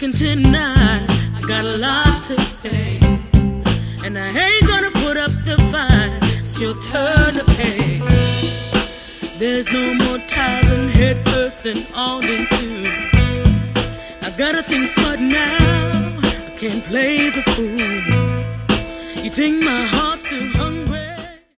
talking tonight. I got a lot to say, and I ain't gonna put up the fight. It's your turn to pay. There's no more time head first and on into. I gotta think smart now. I can't play the fool. You think my heart